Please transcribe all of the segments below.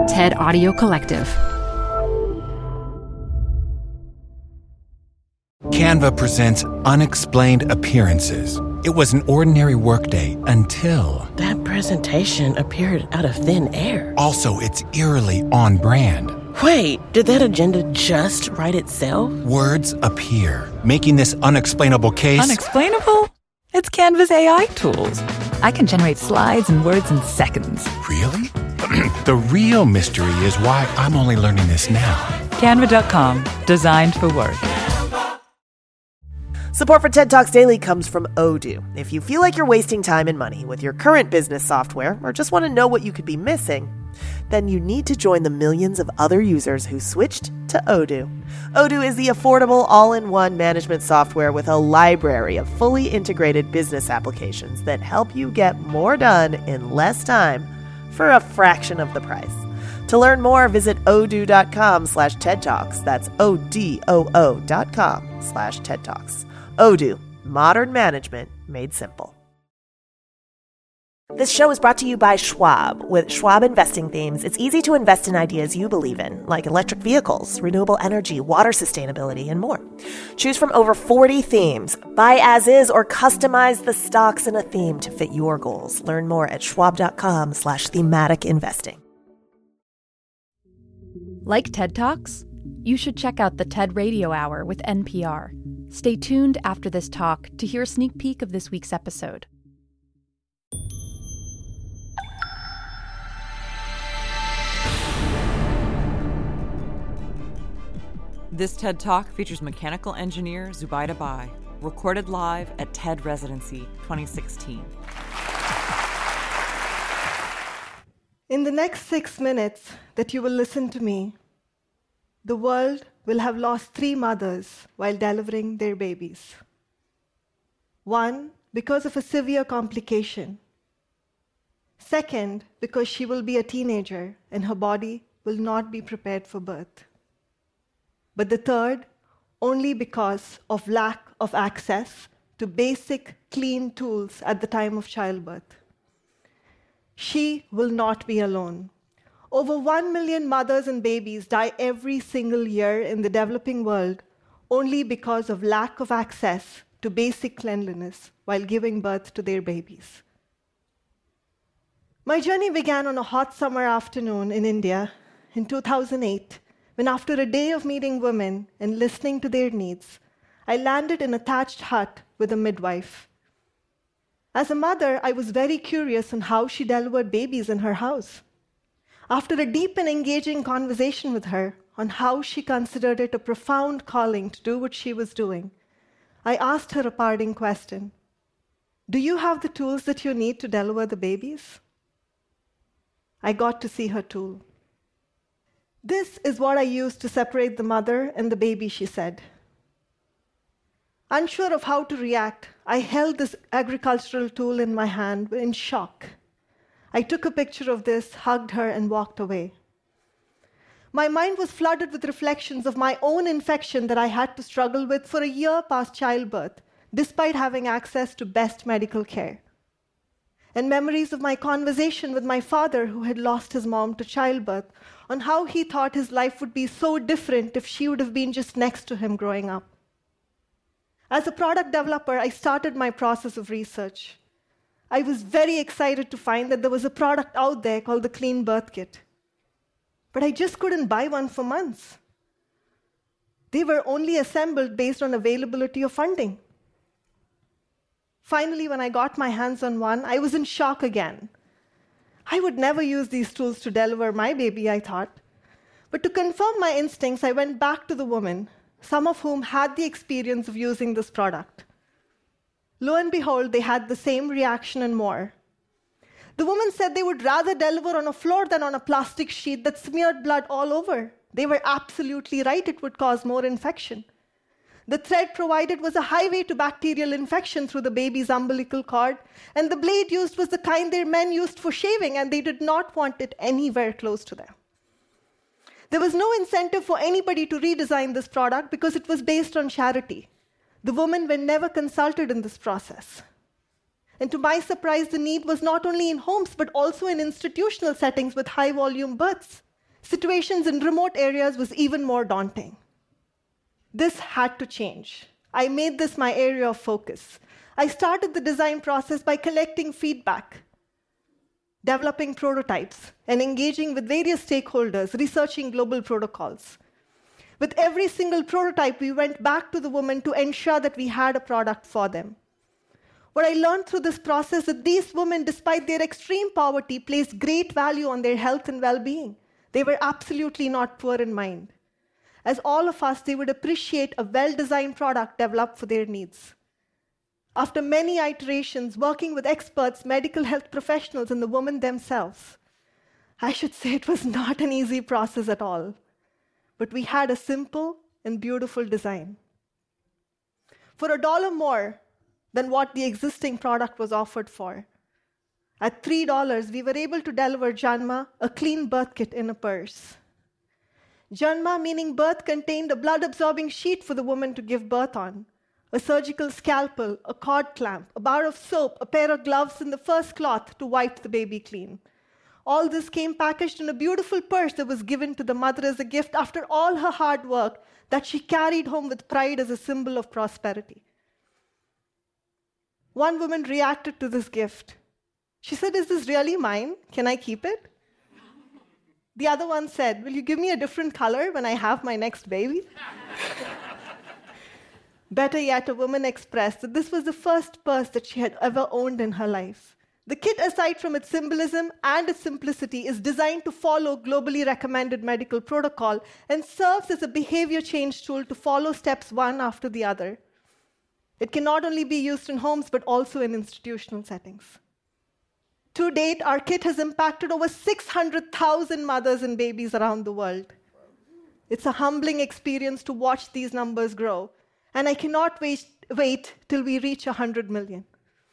TED Audio Collective. Canva presents Unexplained Appearances. It was an ordinary workday until... That presentation appeared out of thin air. Also, it's eerily on brand. Wait, did that agenda just write itself? Words appear, making this unexplainable case... Unexplainable? It's Canva's AI tools. I can generate slides and words in seconds. Really? The real mystery is why I'm only learning this now. Canva.com, designed for work. Support for TED Talks Daily comes from Odoo. If you feel like you're wasting time and money with your current business software or just want to know what you could be missing, then you need to join the millions of other users who switched to Odoo. Odoo is the affordable all-in-one management software with a library of fully integrated business applications that help you get more done in less time for a fraction of the price. To learn more, visit odoo.com/TED Talks. That's ODOO.com/TED Talks. Odoo, modern management made simple. This show is brought to you by Schwab. With Schwab investing themes, it's easy to invest in ideas you believe in, like electric vehicles, renewable energy, water sustainability, and more. Choose from over 40 themes. Buy as is or customize the stocks in a theme to fit your goals. Learn more at schwab.com/thematic investing. Like TED Talks? You should check out the TED Radio Hour with NPR. Stay tuned after this talk to hear a sneak peek of this week's episode. This TED Talk features mechanical engineer Zubaida Bai, recorded live at TED Residency 2016. In the next 6 minutes that you will listen to me, the world will have lost 3 mothers while delivering their babies. 1, because of a severe complication. 2nd, because she will be a teenager and her body will not be prepared for birth. But the 3rd, only because of lack of access to basic clean tools at the time of childbirth. She will not be alone. Over 1 million mothers and babies die every single year in the developing world only because of lack of access to basic cleanliness while giving birth to their babies. My journey began on a hot summer afternoon in India in 2008, when after a day of meeting women and listening to their needs, I landed in a thatched hut with a midwife. As a mother, I was very curious on how she delivered babies in her house. After a deep and engaging conversation with her on how she considered it a profound calling to do what she was doing, I asked her a parting question. Do you have the tools that you need to deliver the babies? I got to see her tool. This is what I used to separate the mother and the baby, she said. Unsure of how to react, I held this agricultural tool in my hand in shock. I took a picture of this, hugged her, and walked away. My mind was flooded with reflections of my own infection that I had to struggle with for a year past childbirth, despite having access to best medical care. And memories of my conversation with my father, who had lost his mom to childbirth, on how he thought his life would be so different if she would have been just next to him growing up. As a product developer, I started my process of research. I was very excited to find that there was a product out there called the Clean Birth Kit. But I just couldn't buy one for months. They were only assembled based on availability of funding. Finally, when I got my hands on one, I was in shock again. I would never use these tools to deliver my baby, I thought. But to confirm my instincts, I went back to the women, some of whom had the experience of using this product. Lo and behold, they had the same reaction and more. The woman said they would rather deliver on a floor than on a plastic sheet that smeared blood all over. They were absolutely right, it would cause more infection. The thread provided was a highway to bacterial infection through the baby's umbilical cord, and the blade used was the kind their men used for shaving, and they did not want it anywhere close to them. There was no incentive for anybody to redesign this product because it was based on charity. The women were never consulted in this process. And to my surprise, the need was not only in homes, but also in institutional settings with high-volume births. situations in remote areas was even more daunting. This had to change. I made this my area of focus. I started the design process by collecting feedback, developing prototypes, and engaging with various stakeholders, researching global protocols. With every single prototype, we went back to the women to ensure that we had a product for them. What I learned through this process is that these women, despite their extreme poverty, placed great value on their health and well-being. They were absolutely not poor in mind. As all of us, they would appreciate a well-designed product developed for their needs. After many iterations, working with experts, medical health professionals, and the women themselves, I should say it was not an easy process at all. But we had a simple and beautiful design. For $1 more than what the existing product was offered for, at $3, we were able to deliver Janma, a clean birth kit in a purse. Janma, meaning birth, contained a blood-absorbing sheet for the woman to give birth on, a surgical scalpel, a cord clamp, a bar of soap, a pair of gloves, and the first cloth to wipe the baby clean. All this came packaged in a beautiful purse that was given to the mother as a gift after all her hard work that she carried home with pride as a symbol of prosperity. One woman reacted to this gift. She said, "Is this really mine? Can I keep it?" The other one said, "Will you give me a different color when I have my next baby?" Better yet, a woman expressed that this was the first purse that she had ever owned in her life. The kit, aside from its symbolism and its simplicity, is designed to follow globally recommended medical protocol and serves as a behavior change tool to follow steps one after the other. It can not only be used in homes, but also in institutional settings. To date, our kit has impacted over 600,000 mothers and babies around the world. It's a humbling experience to watch these numbers grow, and I cannot wait till we reach 100 million.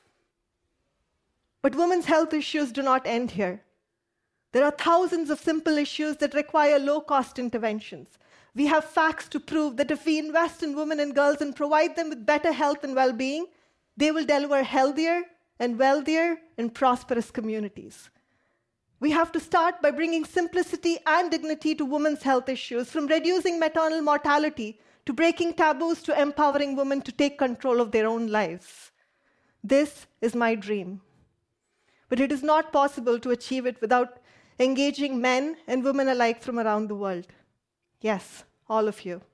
But women's health issues do not end here. There are thousands of simple issues that require low-cost interventions. We have facts to prove that if we invest in women and girls and provide them with better health and well-being, they will deliver healthier and wealthier and prosperous communities. We have to start by bringing simplicity and dignity to women's health issues, from reducing maternal mortality to breaking taboos to empowering women to take control of their own lives. This is my dream. But it is not possible to achieve it without engaging men and women alike from around the world. Yes, all of you.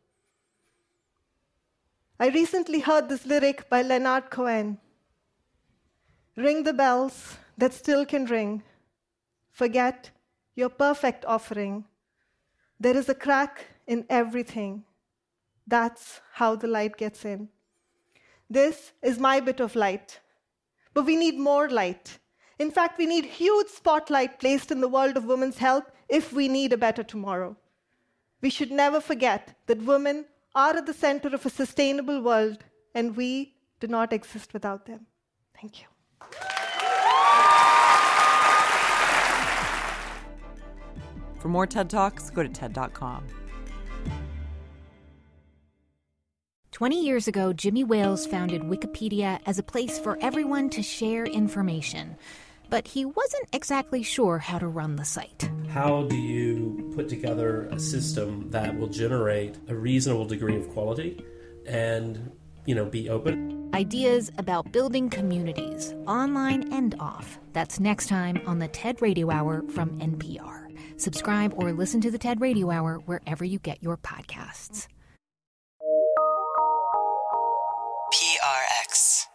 I recently heard this lyric by Leonard Cohen. Ring the bells that still can ring. Forget your perfect offering. There is a crack in everything. That's how the light gets in. This is my bit of light. But we need more light. In fact, we need huge spotlight placed in the world of women's health if we need a better tomorrow. We should never forget that women are at the center of a sustainable world, and we do not exist without them. Thank you. For more TED Talks, go to TED.com. 20 years ago, Jimmy Wales founded Wikipedia as a place for everyone to share information. But he wasn't exactly sure how to run the site. How do you put together a system that will generate a reasonable degree of quality and, be open? Ideas about building communities, online and off. That's next time on the TED Radio Hour from NPR. Subscribe or listen to the TED Radio Hour wherever you get your podcasts. PRX.